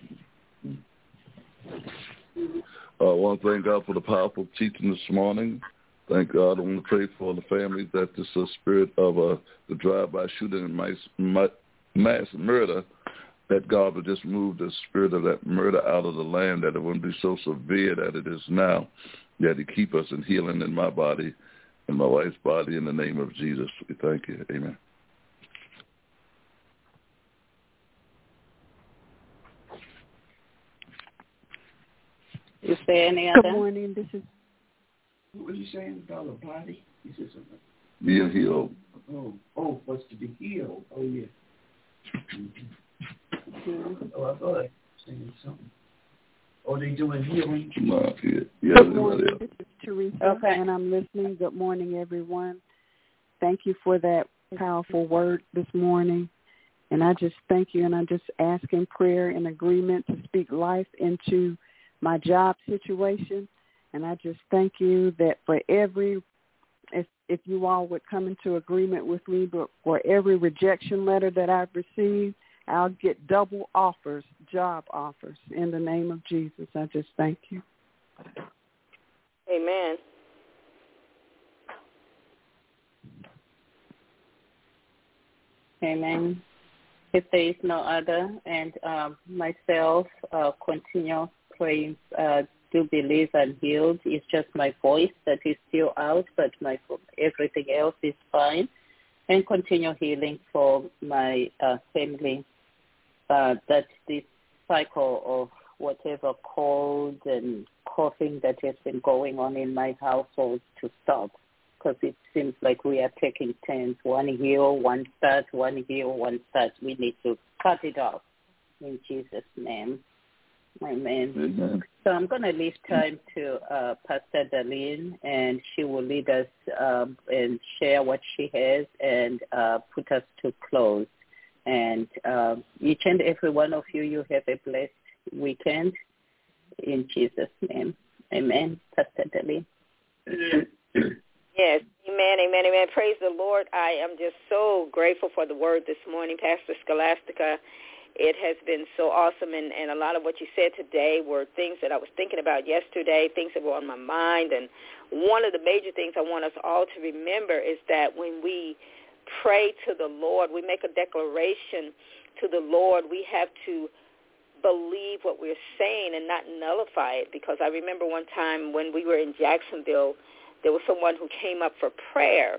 Uh, I want to thank God for the powerful teaching this morning. Thank God. I want to pray for the families that this uh, spirit of uh, the drive-by shooting and mass, mass murder, that God would just move the spirit of that murder out of the land, that it wouldn't be so severe that it is now, that He keep us in healing in my body and my wife's body in the name of Jesus. We thank you. Amen. Is there any other? Good morning. This is. What were you saying about a body? You said something. Being healed. Oh, oh, what's to be healed? Oh, yeah. Mm-hmm. Oh, I thought I was saying something. Oh, they doing healing? No, yeah, yeah, Good morning. This is Teresa, okay. and I'm listening. Good morning, everyone. Thank you for that powerful word this morning. And I just thank you, and I just ask in prayer and agreement to speak life into my job situation. And I just thank you that for every, if if you all would come into agreement with me, but for every rejection letter that I've received, I'll get double offers, job offers, in the name of Jesus. I just thank you. Amen. Amen. If there is no other, and um, myself uh, continue praying, uh, do believe I'm healed. It's just my voice that is still out, but my everything else is fine. And continue healing for my uh, family. Uh, that this cycle of whatever cold and coughing that has been going on in my household to stop, because it seems like we are taking turns. One heal, one start, one heal, one start. We need to cut it off in Jesus' name. Amen. Amen. So I'm going to leave time to uh, Pastor Darlene, and she will lead us um, and share what she has and uh, put us to close. And uh, each and every one of you, you have a blessed weekend in Jesus' name. Amen. Pastor Darlene. Yes, amen, amen, amen. Praise the Lord. I am just so grateful for the word this morning, Pastor Scholastica. It has been so awesome, and, and a lot of what you said today were things that I was thinking about yesterday, things that were on my mind. And one of the major things I want us all to remember is that when we pray to the Lord, we make a declaration to the Lord, we have to believe what we're saying and not nullify it. Because I remember one time when we were in Jacksonville, there was someone who came up for prayer,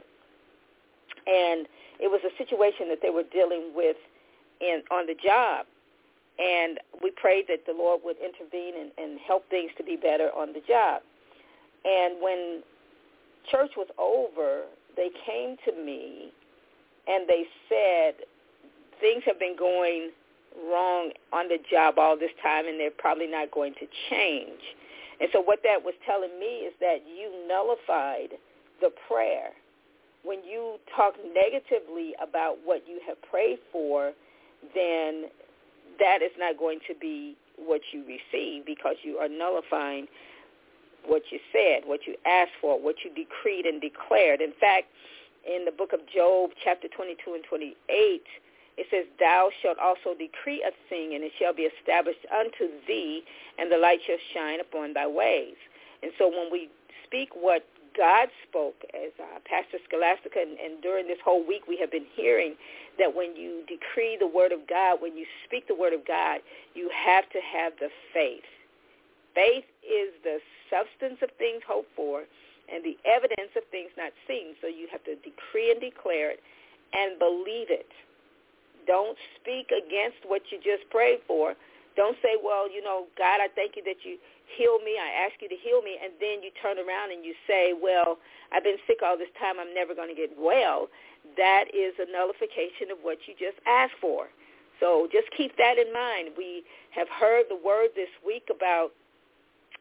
and it was a situation that they were dealing with in on the job. And we prayed that the Lord would intervene and, and help things to be better on the job. And when church was over, they came to me and they said, things have been going wrong on the job all this time, and they're probably not going to change. And so what that was telling me is that you nullified the prayer. When you talk negatively about what you have prayed for, then that is not going to be what you receive, because you are nullifying what you said, what you asked for, what you decreed and declared. In fact, in the book of Job, chapter twenty-two and twenty-eight, it says, thou shalt also decree a thing, and it shall be established unto thee, and the light shall shine upon thy ways. And so when we speak what God spoke, as uh, Pastor Scholastica, and, and during this whole week we have been hearing that when you decree the word of God, when you speak the word of God, you have to have the faith. Faith is the substance of things hoped for and the evidence of things not seen. So you have to decree and declare it and believe it. Don't speak against what you just prayed for. Don't say, well, you know, God, I thank you that you heal me. I ask you to heal me. And then you turn around and you say, well, I've been sick all this time. I'm never going to get well. That is a nullification of what you just asked for. So just keep that in mind. We have heard the word this week about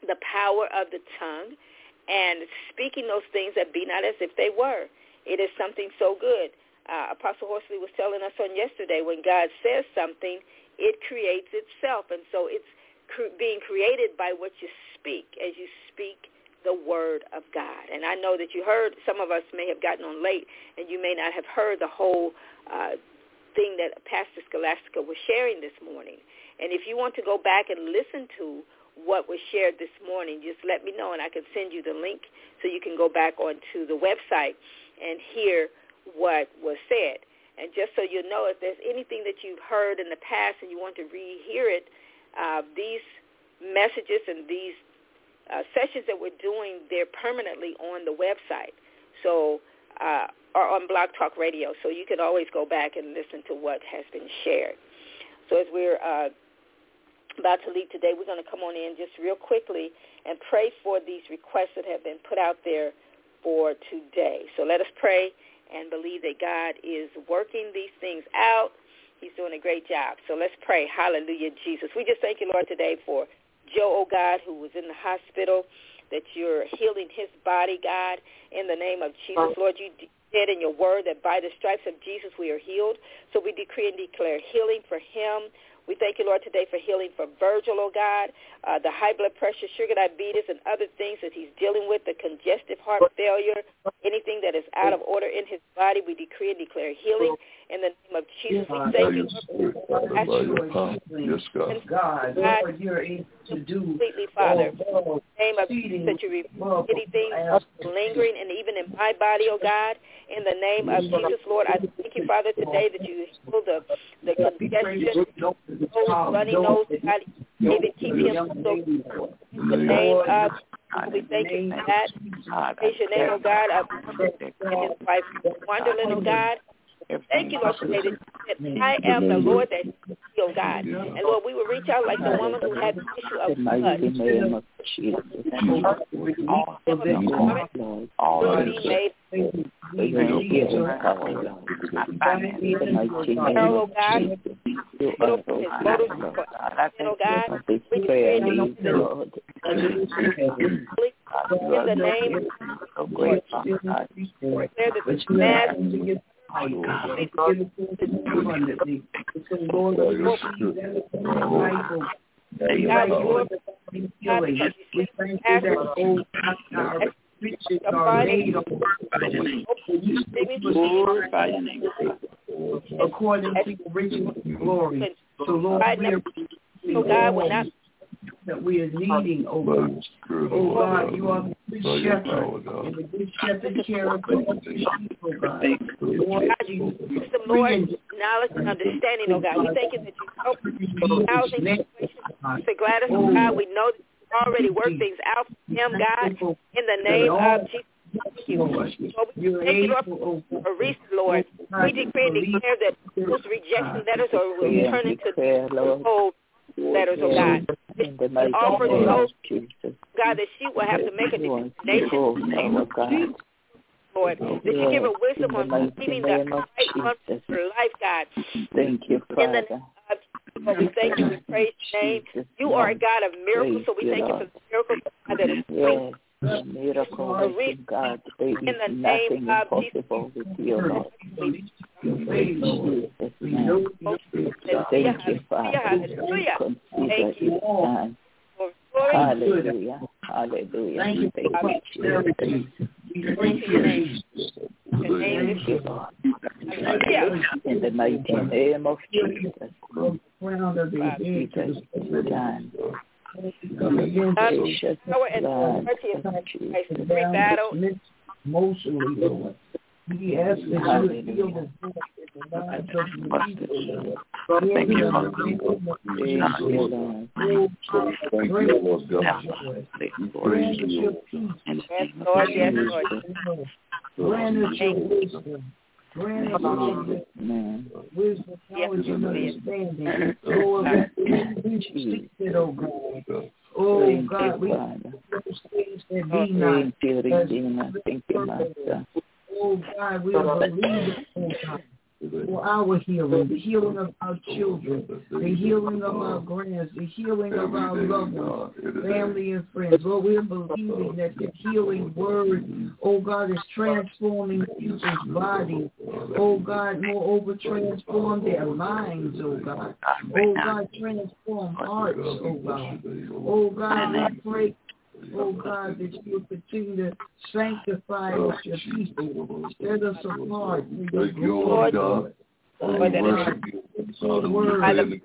the power of the tongue and speaking those things that be not as if they were. It is something so good. Uh, Apostle Horsley was telling us on yesterday, when God says something, it creates itself. And so it's cr- being created by what you speak as you speak the word of God. And I know that you heard, some of us may have gotten on late, and you may not have heard the whole uh, thing that Pastor Scholastica was sharing this morning. And if you want to go back and listen to what was shared this morning, just let me know, and I can send you the link so you can go back onto the website and hear what was said. And just so you know, if there's anything that you've heard in the past and you want to rehear it, uh, these messages and these uh, sessions that we're doing, they're permanently on the website, so uh, or on Blog Talk Radio, so you can always go back and listen to what has been shared. So as we're uh, about to leave today, we're going to come on in just real quickly and pray for these requests that have been put out there for today. So let us pray and believe that God is working these things out. He's doing a great job. So let's pray. Hallelujah, Jesus. We just thank you, Lord, today for Joe, oh God, who was in the hospital, that you're healing his body, God, in the name of Jesus. Lord, you said in your word that by the stripes of Jesus we are healed. So we decree and declare healing for him. We thank you, Lord, today for healing for Virgil, oh God, uh, the high blood pressure, sugar diabetes, and other things that he's dealing with, the congestive heart failure, anything that is out of order in his body. We decree and declare healing in the name of Jesus. We thank you, Lord. Yes, God. God, Lord, you're able to do completely, Father. In the name of Jesus, that you remove anything lingering and even in my body, oh God. In the name of Jesus, Lord, I thank you, Father, today that you heal the, the congestion, nose, runny nose, God, even keep him so. In the name of Jesus, we thank you for that. Praise your name, oh God, of and his wife, Wonderland, oh God. Thank you, Lord, today that I am the Lord that heals, oh God. And Lord, we will reach out like the woman who had the issue of blood. In the name of Jesus. All be made. Oh God, oh God, we pray in the name of God, declare that this mass Oh, God, give it abundantly. It's the Lord of God, healing. We thank you that old our riches are made according to your riches and glory. So, Lord, we are oh God, we're not that we are needing, oh God. Oh God, you are the good shepherd, and the good shepherd care of the sheep, oh God. Lord, wisdom, Lord, knowledge and understanding, oh God. We thank you that you help housing situations. To Gladys, oh God, we know that you already work things out for him, God, in the name of Jesus. Thank you. Lord, we thank you, Lord, for Reese, Lord. We decree and declare that those rejection letters are will turn into whole letters, oh God. And offer to those, God, that she will have to make a determination, Lord, that you give her wisdom on keeping the right one for her life, God. Thank you, Father. In the name of Jesus, Lord, we thank you, we praise your name. You are a God of miracles, so we thank you for the miracles, God, that is free. Miracle God, there is in the nothing name of impossible with you, Lord. Jesus. Thank you, Father. Hallelujah. Thank you. Hallelujah. Hallelujah. Thank you for prosperity. Thank you. Thank you, Lord. In the mighty name of Jesus. Crown of the head to the done. Power and authority of Christ to free battle. Emotionally, Lord. We ask that you would heal the lives of the people. Thank you, Lord. Thank you, Lord God. Yes, Lord, yes, Lord. Grant us your wisdom. Grant us your wisdom, knowledge, and understanding. Lord, that we speak it, oh God. Oh God, we those things that be not. Thank you, Master. Oh God, we are believing, oh God. for our healing, the healing of our children, the healing of our grands, the healing of our loved ones, family and friends. Lord, we're believing that the healing word, oh God, is transforming people's bodies. Oh God, moreover, transform their minds, oh God. Oh God, transform hearts, oh God. Oh God, we pray, oh God, that you will continue to sanctify us, your people, set us apart for your glory, God. Oh, God, your word,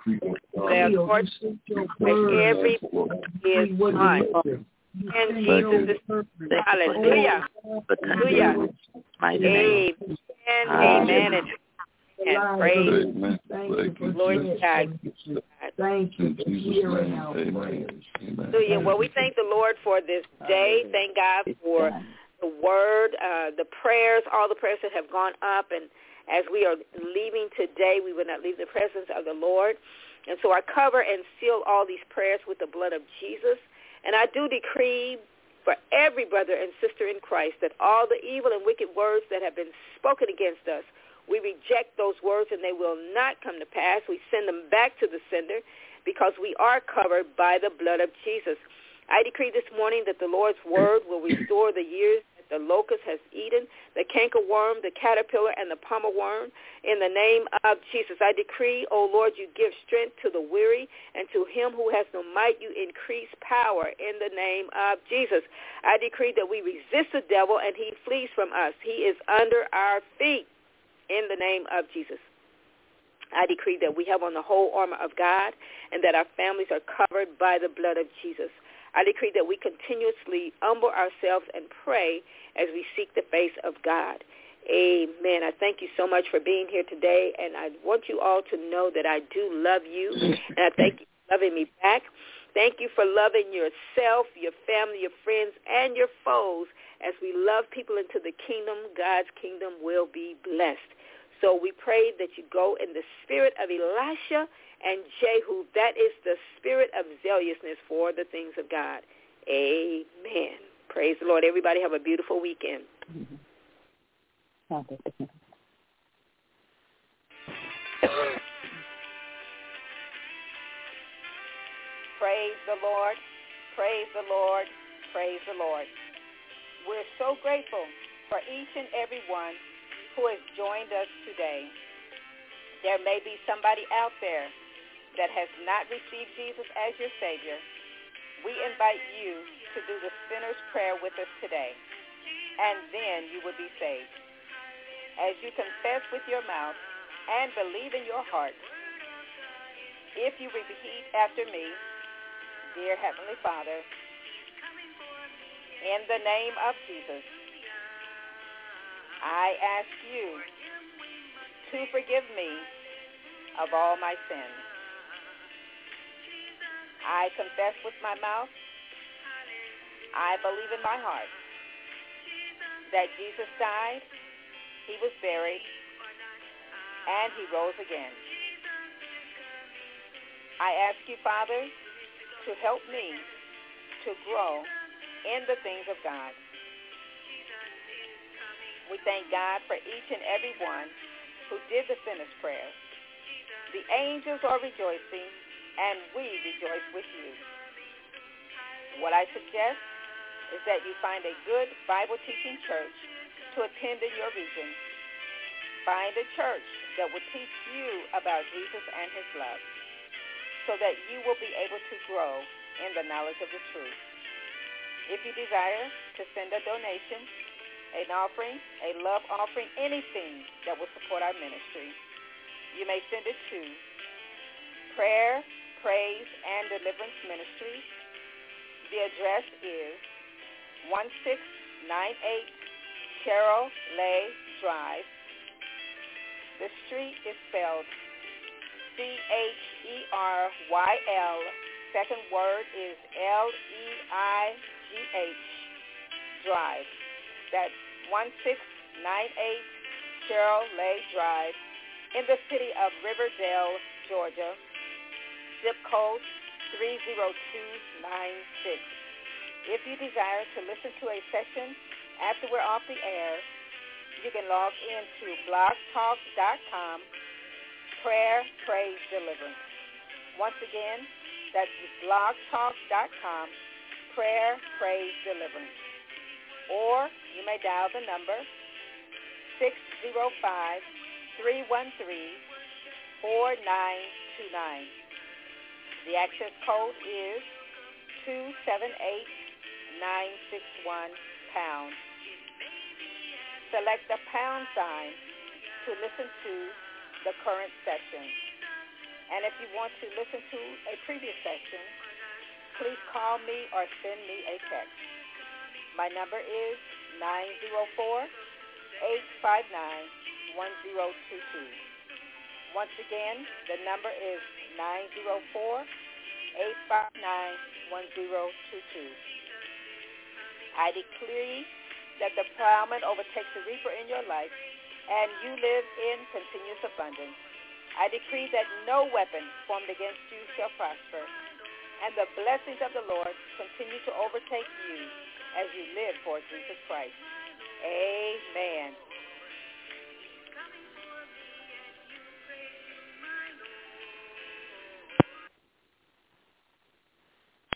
Lord, every is one. In Jesus' hallelujah. Hallelujah. Amen. Amen. And and praise. Thank you, Lord God. Thank you for hearing our prayers. Hallelujah. Well, we thank the Lord for this day. Thank God for the word, uh, the prayers, all the prayers that have gone up. And as we are leaving today, we will not leave the presence of the Lord. And so I cover and seal all these prayers with the blood of Jesus. And I do decree for every brother and sister in Christ that all the evil and wicked words that have been spoken against us, we reject those words and they will not come to pass. We send them back to the sender because we are covered by the blood of Jesus. I decree this morning that the Lord's word will restore the years that the locust has eaten, the cankerworm, the caterpillar, and the palmer worm. In the name of Jesus, I decree, O Lord, you give strength to the weary, and to him who has no might, you increase power in the name of Jesus. I decree that we resist the devil, and he flees from us. He is under our feet. In the name of Jesus, I decree that we have on the whole armor of God and that our families are covered by the blood of Jesus. I decree that we continuously humble ourselves and pray as we seek the face of God. Amen. I thank you so much for being here today, and I want you all to know that I do love you, and I thank you for loving me back. Thank you for loving yourself, your family, your friends, and your foes. As we love people into the kingdom, God's kingdom will be blessed. So we pray that you go in the spirit of Elisha and Jehu. That is the spirit of zealousness for the things of God. Amen. Praise the Lord. Everybody have a beautiful weekend. Praise the Lord. Praise the Lord. Praise the Lord. We're so grateful for each and every one who has joined us today. There may be somebody out there that has not received Jesus as your Savior. We invite you to do the sinner's prayer with us today, and then you will be saved. As you confess with your mouth and believe in your heart, if you repeat after me, dear Heavenly Father, in the name of Jesus, I ask you to forgive me of all my sins. I confess with my mouth, I believe in my heart that Jesus died, he was buried, and he rose again. I ask you, Father, to help me to grow in the things of God. We thank God for each and every one who did the sinner's prayer. The angels are rejoicing, and we rejoice with you. What I suggest is that you find a good Bible-teaching church to attend in your region. Find a church that will teach you about Jesus and his love so that you will be able to grow in the knowledge of the truth. If you desire to send a donation, an offering, a love offering, anything that will support our ministry, you may send it to Prayer, Praise, and Deliverance Ministries. The address is one six nine eight Cheryl Lay Drive. The street is spelled C H E R Y L. Second word is L E I G H Drive. That's one six nine eight Cheryl Lay Drive in the city of Riverdale, Georgia. Zip code three zero two nine six. If you desire to listen to a session after we're off the air, you can log into blogtalk.com, prayer, praise, deliverance. Once again, that's blogtalk.com, prayer, praise, deliverance. Or you may dial the number six zero five, three one three, four nine two nine. The access code is two seven eight, nine six one, pound. Select the pound sign to listen to the current session. And if you want to listen to a previous session, please call me or send me a text. My number is nine zero four, eight five nine, one zero two two. Once again, the number is nine zero four, eight five nine, one zero two two. I decree that the plowman overtakes the reaper in your life, and you live in continuous abundance. I decree that no weapon formed against you shall prosper, and the blessings of the Lord continue to overtake you as you live for Jesus Christ. Amen.